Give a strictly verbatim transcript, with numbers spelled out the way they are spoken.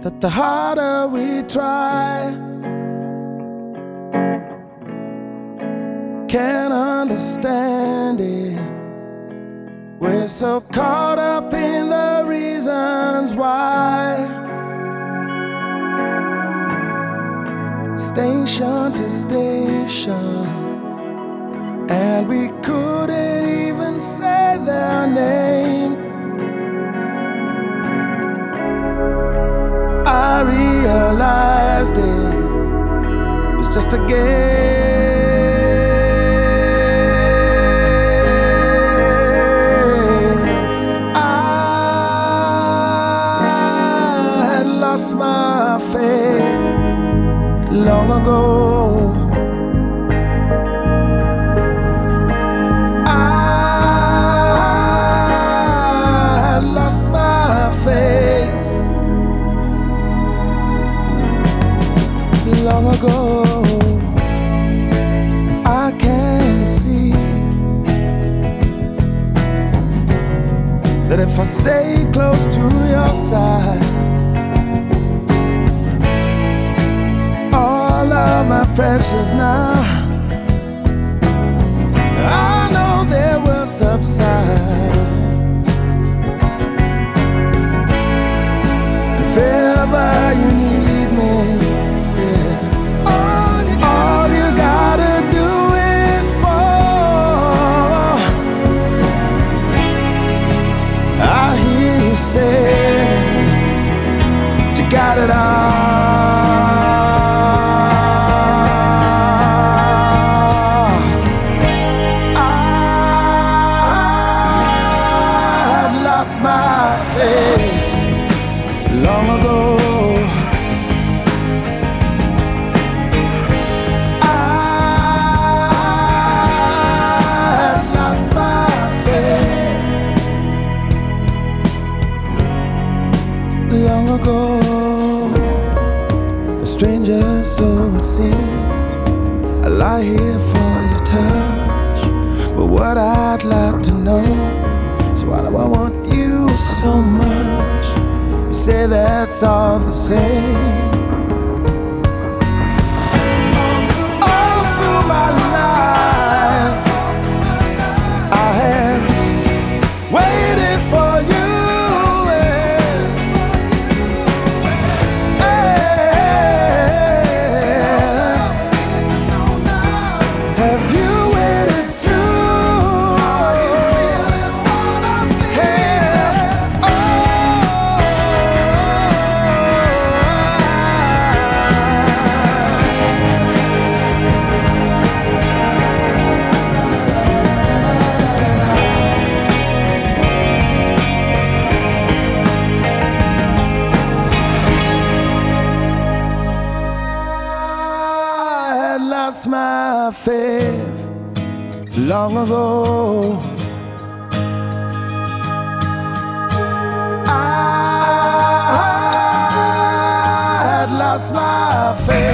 that the harder we try, can't understand it. We're so caught up in the reasons why. Station to station, and we couldn't even say their names. I realized it was just a game. I had lost my faith long ago. I had lost my faith long ago. I can see that if I stay close to your side, all of my pressures now, I know they will subside. If ever you need me, yeah, all you, all you gotta do is fall. I hear you say you got it all. My faith long ago. I had lost my faith long ago. A stranger, so it seems, I lie here for your touch, but what I'd like to know, why do I want you so much? You say that's all the same. All through my life, I have waited for you. Have you waited too? Lost my faith long ago. I had lost my faith.